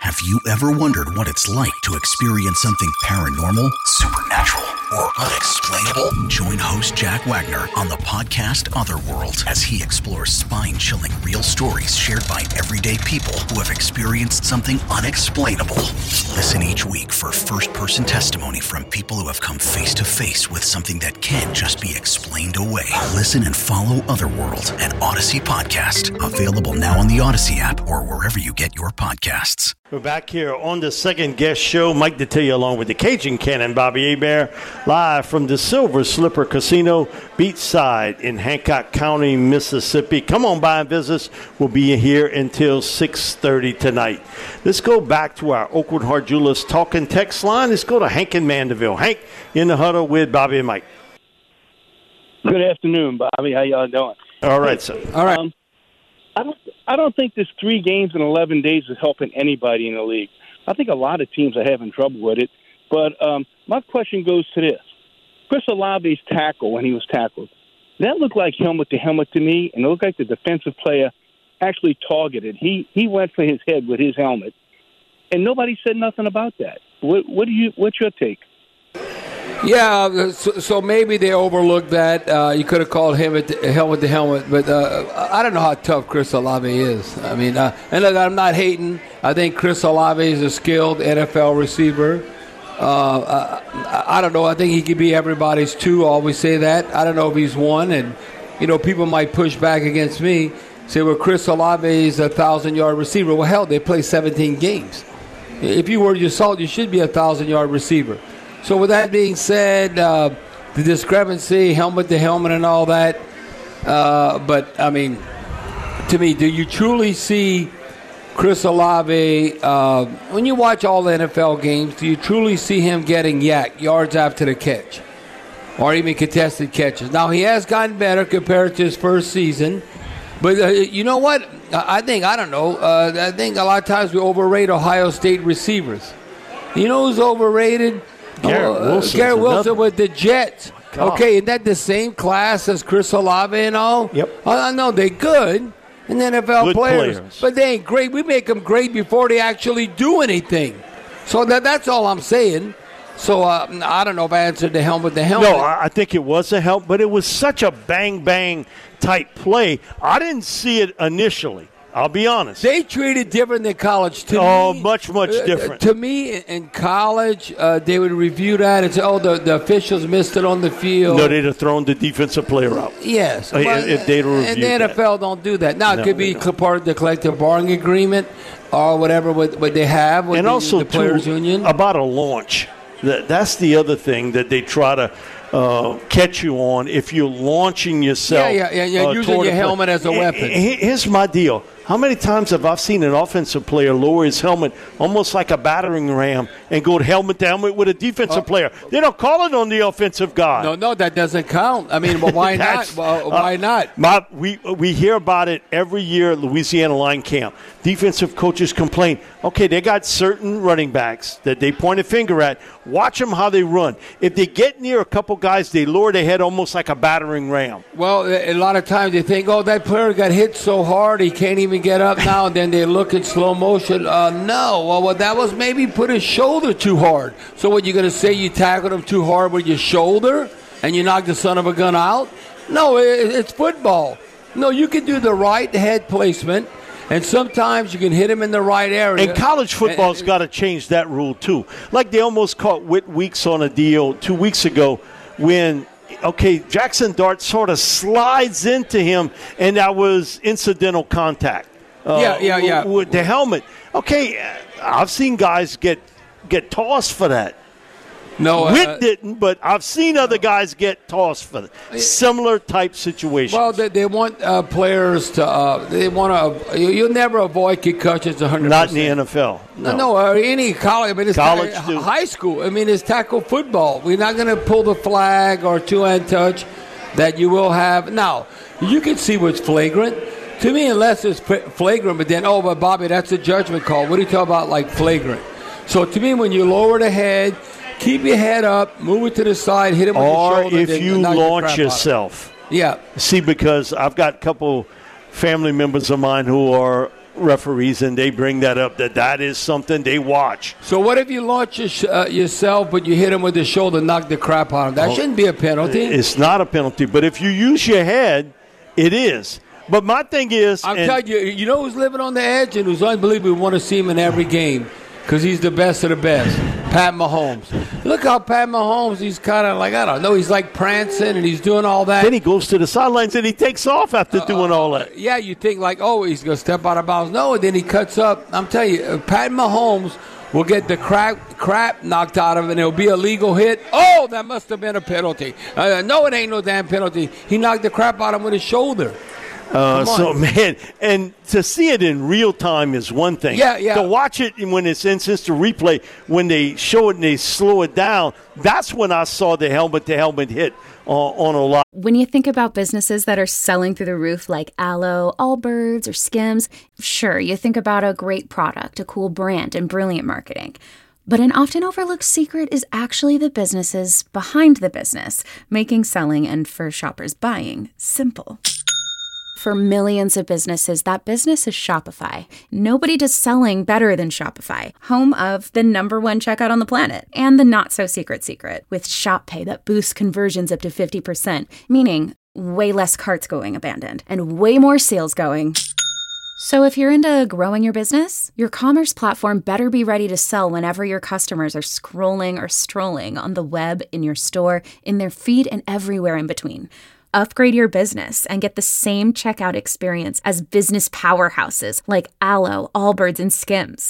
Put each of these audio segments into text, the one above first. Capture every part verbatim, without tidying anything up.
Have you ever wondered what it's like to experience something paranormal, supernatural, or unexplainable? Join host Jack Wagner on the podcast Otherworld as he explores spine-chilling real stories shared by everyday people who have experienced something unexplainable. Listen each week for first-person testimony from people who have come face-to-face with something that can't just be explained away. Listen and follow Otherworld, an Odyssey podcast. Available now on the Odyssey app or wherever you get your podcasts. We're back here on the second guest show. Mike Detillier along with the Cajun Cannon, Bobby Hebert, live from the Silver Slipper Casino, beachside in Hancock County, Mississippi. Come on by and visit us. We'll be here until six thirty tonight. Let's go back to our Oakwood Heart Jewelers talking text line. Let's go to Hank in Mandeville. Hank in the huddle with Bobby and Mike. Good afternoon, Bobby. How y'all doing? All right, sir. All right. Um, I don't, I don't think this three games in eleven days is helping anybody in the league. I think a lot of teams are having trouble with it. But um, my question goes to this. Chris Olave's tackle, when he was tackled, that looked like helmet to helmet to me, and it looked like the defensive player actually targeted. He he went for his head with his helmet, and nobody said nothing about that. What, what do you? What's your take? Yeah, so, so maybe they overlooked that. Uh, you could have called him at the, helmet to helmet, but uh, I don't know how tough Chris Olave is. I mean, uh, and look, I'm not hating. I think Chris Olave is a skilled N F L receiver. Uh, I, I don't know. I think he could be everybody's two. I always say that. I don't know if he's one, and you know, people might push back against me, say, well, Chris Olave is a thousand-yard receiver. Well, hell, they play seventeen games. If you were your salt, you should be a thousand-yard receiver. So with that being said, uh, the discrepancy, helmet to helmet and all that, uh, but, I mean, to me, do you truly see Chris Olave, uh, when you watch all the N F L games, do you truly see him getting yak, yards after the catch, or even contested catches? Now, he has gotten better compared to his first season, but uh, you know what? I think, I don't know, uh, I think a lot of times we overrate Ohio State receivers. You know who's overrated? Garrett Wilson. Uh, Garrett Wilson with the Jets. God. Okay, isn't that the same class as Chris Olave and all? Yep. I know they're good, and N F L Good players, players. but they ain't great. We make them great before they actually do anything. So that, that's all I'm saying. So uh, I don't know if I answered the helmet the helmet. No, I I think it was a help, but it was such a bang-bang type play. I didn't see it initially. I'll be honest. They treat it different than college. To oh, me, much, much different. Uh, to me, in college, uh, they would review that and say, oh, the, the officials missed it on the field. No, they'd have thrown the defensive player out. Yes. Uh, but, if they'd reviewed and the N F L that. don't do that. Now, No, it could be they don't. part of the collective bargaining agreement or whatever what, what they have with And the, also, the Players too, Union. about a launch. That, that's the other thing that they try to uh, catch you on if you're launching yourself. Yeah, yeah, yeah, yeah, uh, using toward your a play. helmet as a H- weapon. h- Here's my deal. How many times have I seen an offensive player lower his helmet almost like a battering ram and go helmet to helmet with a defensive Uh, player? They don't call it on the offensive guy. No, no, that doesn't count. I mean, well, why not? That's- Well, why uh, not? My, we we hear about it every year at Louisiana Line Camp. Defensive coaches complain, okay, they got certain running backs that they point a finger at. Watch them how they run. If they get near a couple guys, they lower their head almost like a battering ram. Well, a lot of times they think, oh, that player got hit so hard he can't even get up now, and then they look in slow motion. Uh, no, well, well, that was maybe put his shoulder too hard. So what, you going to say you tackled him too hard with your shoulder and you knocked the son of a gun out? No, it, it's football. No, you can do the right head placement, and sometimes you can hit him in the right area. And college football's got to change that rule, too. Like they almost caught Whit Weeks on a deal two weeks ago when, okay, Jackson Dart sort of slides into him, and that was incidental contact. Uh, Yeah, yeah, yeah. With the helmet. Okay, I've seen guys get get tossed for that. No, uh, Witt didn't, but I've seen other guys get tossed for that. Similar type situations. Well, they, they want uh, players to. Uh, they want to. You, you'll never avoid concussions one hundred percent. Not in the N F L. No, no, uh, any college. I mean, it's College, ta- too. high school. I mean, it's tackle football. We're not going to pull the flag or two-hand touch that you will have. Now, you can see what's flagrant. To me, unless it's flagrant, but then, oh, but Bobby, that's a judgment call. What do you talk about, like flagrant? So to me, when you lower the head, keep your head up, move it to the side, hit him with or the shoulder. if then you knock the launch crap out. yourself. Yeah. See, because I've got a couple family members of mine who are referees, and they bring that up, that that is something they watch. So what if you launch your sh- uh, yourself, but you hit him with the shoulder, knock the crap out of him? That oh, shouldn't be a penalty. It's not a penalty, but if you use your head, it is. But my thing is... I'm telling you, you know who's living on the edge and who's unbelievable? We want to see him in every game because he's the best of the best. Pat Mahomes. Look how Pat Mahomes, he's kind of like, I don't know, he's like prancing and he's doing all that. Then he goes to the sidelines and he takes off after uh, doing all that. Yeah, you think like, oh, he's going to step out of bounds. No, and then he cuts up. I'm telling you, uh, Pat Mahomes will get the crap, crap knocked out of him and it'll be a legal hit. Oh, that must have been a penalty. Uh, no, it ain't no damn penalty. He knocked the crap out of him with his shoulder. Uh, so, man, and to see it in real time is one thing. Yeah, yeah. To watch it when it's instant replay, when they show it and they slow it down, that's when I saw the helmet-to-helmet hit uh, on a lot. When you think about businesses that are selling through the roof like Aloe, Allbirds, or Skims, sure, you think about a great product, a cool brand, and brilliant marketing. But an often overlooked secret is actually the businesses behind the business, making selling and, for shoppers, buying simple. For millions of businesses, that business is Shopify. Nobody does selling better than Shopify, home of the number one checkout on the planet, and the not-so-secret secret, with Shop Pay that boosts conversions up to fifty percent, meaning way less carts going abandoned, and way more sales going. So if you're into growing your business, your commerce platform better be ready to sell whenever your customers are scrolling or strolling on the web, in your store, in their feed, and everywhere in between. Upgrade your business and get the same checkout experience as business powerhouses like Aloe, Allbirds, and Skims.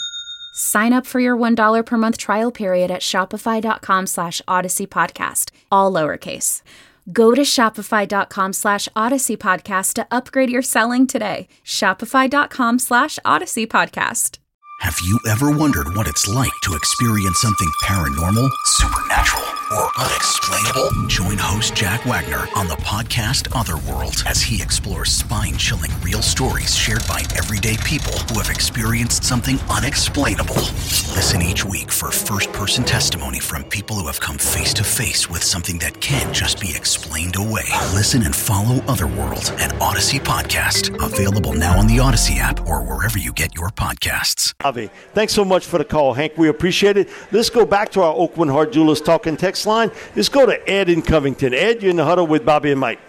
Sign up for your one dollar per month trial period at shopify.com slash Odyssey Podcast, all lowercase. Go to shopify.com slash Odyssey Podcast to upgrade your selling today. Shopify.com slash Odyssey Podcast. Have you ever wondered what it's like to experience something paranormal, supernatural, or unexplainable? Join host Jack Wagner on the podcast Otherworld as he explores spine-chilling real stories shared by everyday people who have experienced something unexplainable. Listen each week for first-person testimony from people who have come face-to-face with something that can't just be explained away. Listen and follow Otherworld, an Odyssey podcast. Available now on the Odyssey app or wherever you get your podcasts. Thanks so much for the call, Hank. We appreciate it. Let's go back to our Oakland Heart Jewelers talking text line. Let's go to Ed in Covington. Ed, you're in the huddle with Bobby and Mike.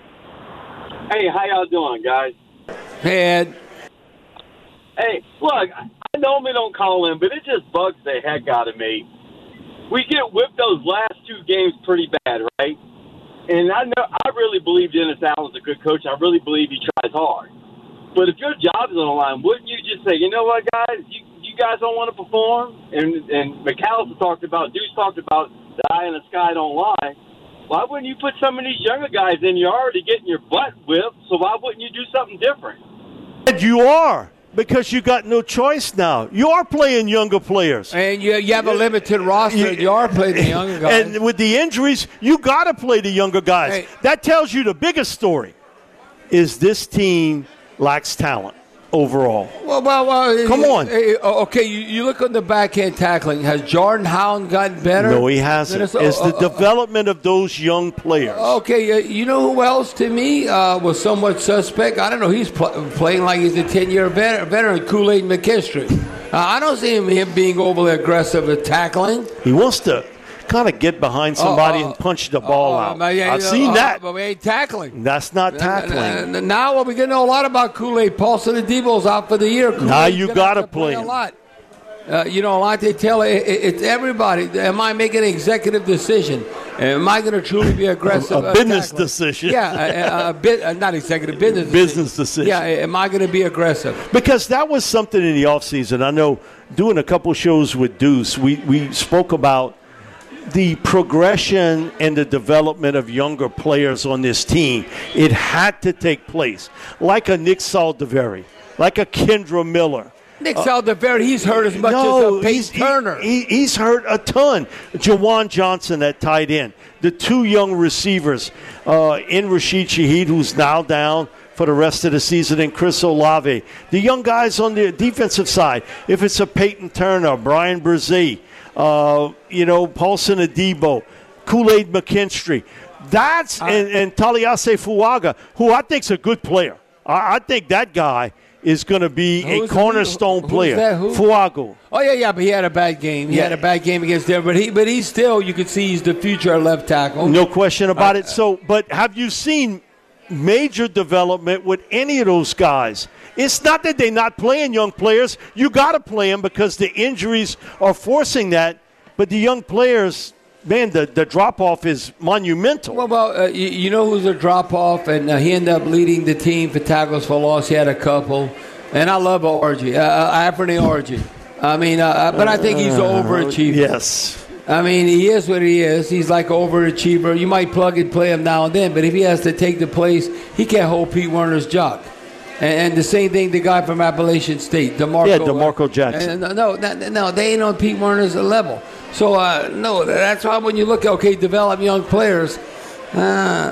Hey, how y'all doing, guys? Hey, Ed. Hey, look, I normally don't call in, but it just bugs the heck out of me. We get whipped those last two games pretty bad, right? And I know I really believe Dennis Allen's a good coach. I really believe he tries hard. But if your job is on the line, wouldn't you just say, you know what, guys, you, you guys don't want to perform? And and McAllister talked about, Deuce talked about the eye in the sky don't lie. Why wouldn't you put some of these younger guys in? You're already getting your butt whipped, so why wouldn't you do something different? And you are, because you got no choice now. You are playing younger players. And you, you have a limited roster. You, you are playing the younger guys. And with the injuries, you got to play the younger guys. Hey. That tells you the biggest story is this team lacks talent overall. Well, well, well Come on. Okay, you, you look on the backhand tackling. Has Jordan Howland gotten better? No, he hasn't. It's the uh, development of those young players. Okay, uh, you know who else to me uh, was somewhat suspect? I don't know. He's pl- playing like he's a ten-year vet- veteran, Kool-Aid McKinstry. Uh, I don't see him, him being overly aggressive at tackling. He wants to kind of get behind somebody uh, uh, and punch the ball uh, out. Uh, yeah, I've seen uh, that. But we ain't tackling. That's not tackling. Uh, now well, we get to know a lot about Kool-Aid. Paulson Adebo's out for the year. Kool-Aid's now you got to play him. a lot. Uh, you know, like they tell it, it, it's everybody. Am I making an executive decision? Am I going to truly be aggressive? A, a business tackling? decision. Yeah, a, a, a bit, uh, not executive, business Business decision. decision. Yeah, am I going to be aggressive? Because that was something in the offseason. I know doing a couple shows with Deuce, we, we spoke about the progression and the development of younger players on this team. It had to take place. Like a Nick Saldiveri, like a Kendra Miller. Nick uh, Saldiveri, he's hurt as much no, as a Peyton he's, Turner. He, he, he's hurt a ton. Jawan Johnson at tight end. The two young receivers uh, in Rashid Shaheed, who's now down for the rest of the season, and Chris Olave. The young guys on the defensive side, if it's a Peyton Turner, Brian Brzee, Uh, you know, Paulson Adebo, Kool-Aid McKinstry. That's, I, and, and Taliase Fuaga, who I think's a good player. I, I think that guy is going to be Who's- a cornerstone who- who's player. that? Who? Fuago. Oh yeah, yeah, but he had a bad game. He Yeah. had a bad game against them, but he, but he still, you could see he's the future left tackle. No question about Uh, it. So, but have you seen major development with any of those guys? It's not that they're not playing young players. You got to play them because the injuries are forcing that. But the young players, man, the, the drop-off is monumental. Well, well, uh, you, you know who's a drop off, and uh, he ended up leading the team for tackles for loss. He had a couple, and I love Orgy, uh, Anthony Orgy. I mean, uh, but I think he's an overachiever. Yes. I mean, he is what he is. He's like an overachiever. You might plug and play him now and then, but if he has to take the place, he can't hold Pete Werner's job. And, and the same thing, the guy from Appalachian State, DeMarco. Yeah, DeMarco Jackson. Uh, no, no, no, they ain't on Pete Werner's level. So, uh, no, that's why when you look at, okay, develop young players, uh,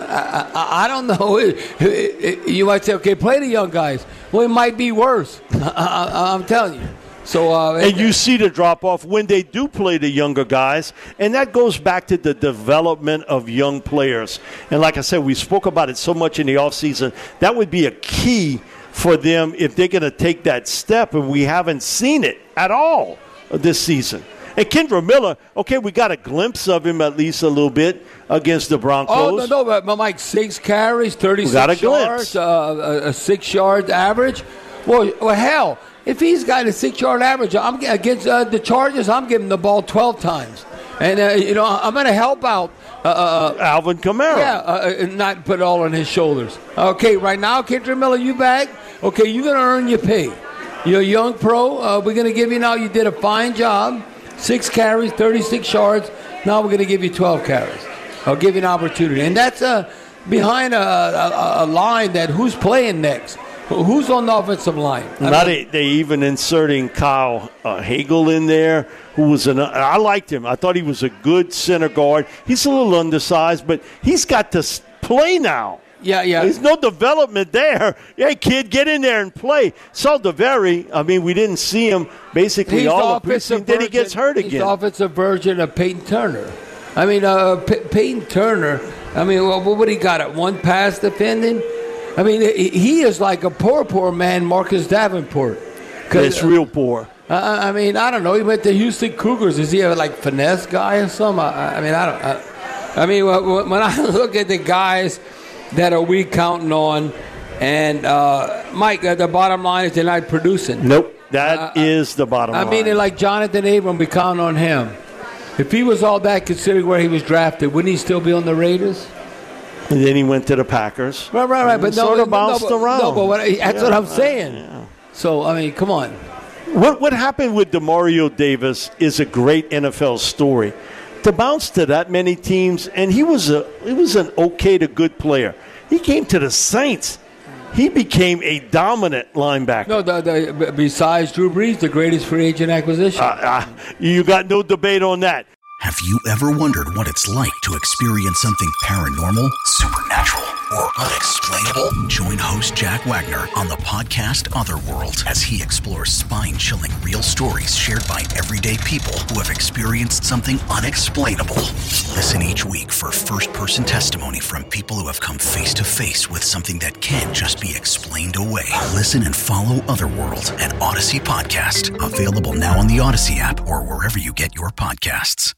I, I, I don't know. It, it, it, you might say, okay, play the young guys. Well, it might be worse. I, I, I'm telling you. So, uh, And you see the drop-off when they do play the younger guys, and that goes back to the development of young players. And like I said, we spoke about it so much in the offseason. That would be a key for them if they're going to take that step, and we haven't seen it at all this season. And Kendra Miller, okay, we got a glimpse of him at least a little bit against the Broncos. Oh, no, no, but Mike, six carries, thirty-six got a yards, glimpse. uh, a, a six-yard average. Well, well, hell, if he's got a six-yard average, I'm against uh, the Chargers, I'm giving the ball twelve times. And, uh, you know, I'm going to help out. Uh, uh, Alvin Kamara. Yeah, uh, and not put it all on his shoulders. Okay, right now, Kendra Miller, you back. Okay, you're going to earn your pay. You're a young pro. Uh, we're going to give you now, you did a fine job. Six carries, thirty-six yards. Now we're going to give you twelve carries. I'll give you an opportunity. And that's uh, behind a, a, a line that who's playing next? Who's on the offensive line? I Now mean, they, they even inserting Kyle uh, Hagel in there, who was an. I liked him. I thought he was a good center guard. He's a little undersized, but he's got to s- play now. yeah, yeah. There's no development there. Hey, kid, get in there and play. Saldiveri, I mean, we didn't see him basically He's all the of preseason. offensive Then he gets hurt He's again. the offensive version of Peyton Turner. I mean, uh, P- Peyton Turner, I mean, well, what would he got at one pass defending? I mean, he he is like a poor, poor man, Marcus Davenport. 'Cause, It's real poor. Uh, I mean, I don't know. He went to Houston Cougars. Is he a like finesse guy or something? I, I mean, I don't. I, I mean, when when I look at the guys that are we counting on, and uh, Mike, uh, the bottom line is they're not producing. Nope. That Uh, is the bottom I line. mean, like Jonathan Abram, we count on him. If he was all that, considering where he was drafted, wouldn't he still be on the Raiders? And then he went to the Packers. Right, right, right. But no, sort of no, bounced no, but, around. No, but what, that's Yeah, what I'm uh, saying. yeah. So, I mean, come on. What what happened with DeMario Davis is a great N F L story. To bounce to that many teams, and he was a he was an okay to good player. He came to the Saints. He became a dominant linebacker. No, the, the, besides Drew Brees, the greatest free agent acquisition. Uh, uh, you got no debate on that. Have you ever wondered what it's like to experience something paranormal, supernatural, or unexplainable? Join host Jack Wagner on the podcast Otherworld as he explores spine-chilling real stories shared by everyday people who have experienced something unexplainable. Listen each week for first-person testimony from people who have come face-to-face with something that can't just be explained away. Listen and follow Otherworld, an Odyssey podcast, available now on the Odyssey app or wherever you get your podcasts.